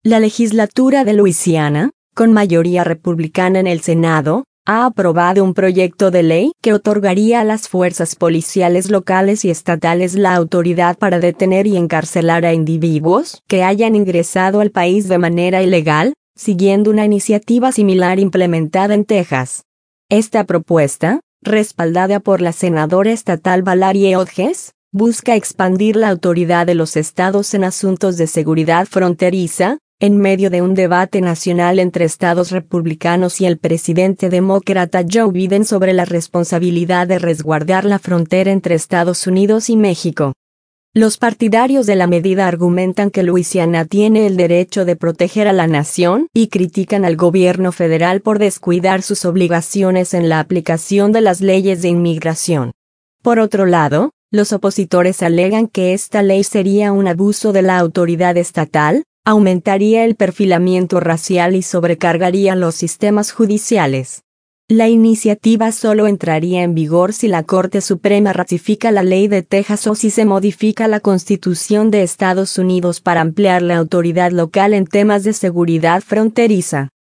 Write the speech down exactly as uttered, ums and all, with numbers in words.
La legislatura de Luisiana, con mayoría republicana en el Senado, ha aprobado un proyecto de ley que otorgaría a las fuerzas policiales locales y estatales la autoridad para detener y encarcelar a individuos que hayan ingresado al país de manera ilegal, siguiendo una iniciativa similar implementada en Texas. Esta propuesta, respaldada por la senadora estatal Valerie Hodges, busca expandir la autoridad de los estados en asuntos de seguridad fronteriza, en medio de un debate nacional entre estados republicanos y el presidente demócrata Joe Biden sobre la responsabilidad de resguardar la frontera entre Estados Unidos y México. Los partidarios de la medida argumentan que Luisiana tiene el derecho de proteger a la nación y critican al gobierno federal por descuidar sus obligaciones en la aplicación de las leyes de inmigración. Por otro lado, los opositores alegan que esta ley sería un abuso de la autoridad estatal, aumentaría el perfilamiento racial y sobrecargaría los sistemas judiciales. La iniciativa solo entraría en vigor si la Corte Suprema ratifica la ley de Texas o si se modifica la Constitución de Estados Unidos para ampliar la autoridad local en temas de seguridad fronteriza.